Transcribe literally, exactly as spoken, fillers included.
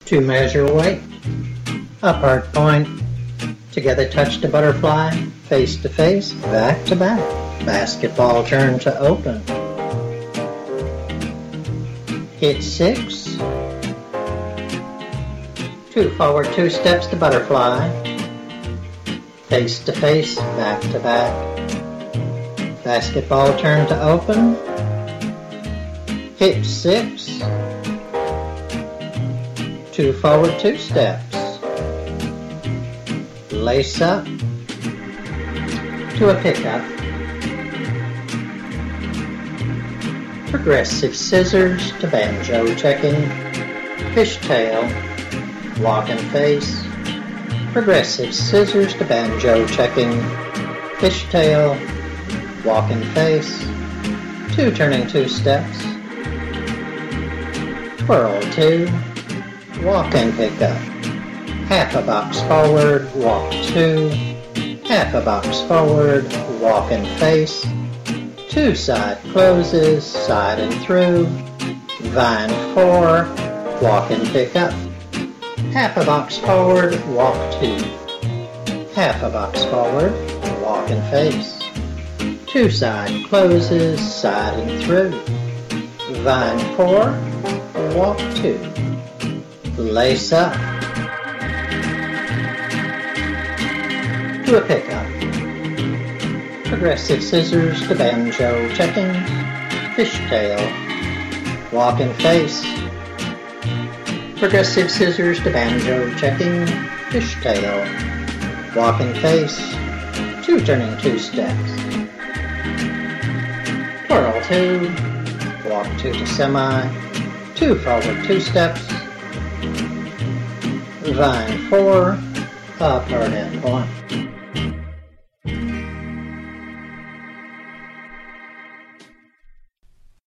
Two measure weight, up arc point, together touch to butterfly, face to face, back to back, basketball turn to open. Hit six, two forward, two steps to butterfly, face to face, back to back, basketball turn to open. Hit six, two forward, two steps, lace up to a pickup, progressive scissors to banjo checking, fishtail, walk and face, progressive scissors to banjo checking, fishtail, walk and face, two turning two steps, twirl two, walk and pick up, half a box forward, walk two, half a box forward, walk and face, two side closes, side and through, vine four, walk and pick up, half a box forward, walk two, half a box forward, walk and face, two side closes, side and through, vine four, walk two, lace up to a pickup, progressive scissors to banjo checking, fishtail, walk and face, progressive scissors to banjo checking, fishtail, walk and face, two turning two steps, twirl two, walk two to semi, two forward two steps, vine four, up hard end point.